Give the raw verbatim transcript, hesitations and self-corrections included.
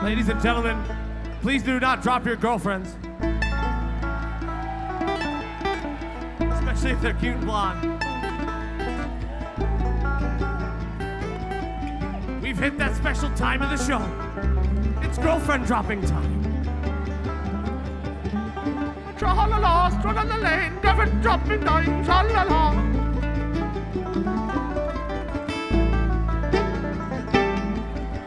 Ladies and gentlemen, please do not drop your girlfriends. Especially if they're cute and blonde. We've hit that special time of the show. It's girlfriend dropping time. Tra-la-la, stra-la-la-lane, girlfriend dropping time, tra-la-la.